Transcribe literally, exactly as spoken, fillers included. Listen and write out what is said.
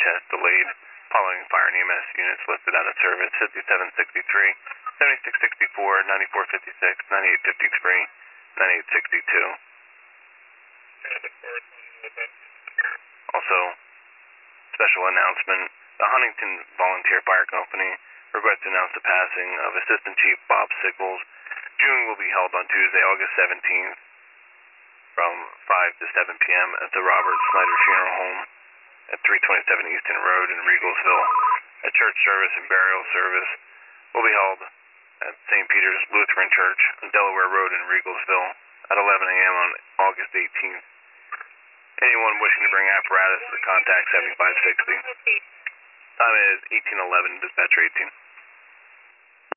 test delayed following fire and E M S units listed out of service. fifty-seven sixty-three, seventy-six sixty-four, ninety-four fifty-six, ninety-eight fifty-three, ninety-eight sixty-two. Also, special announcement, the Huntington Volunteer Fire Company regrets to announce the passing of Assistant Chief Bob Sickles. Viewing will be held on Tuesday, August seventeenth from five to seven p.m. at the Robert Snyder Funeral Home at three twenty-seven Easton Road in Regalsville. A church service and burial service will be held at Saint Peter's Lutheran Church on Delaware Road in Regalsville at eleven a.m. on August eighteenth. Anyone wishing to bring apparatus to contact seventy-five sixty. Time is eighteen eleven, dispatcher eighteen.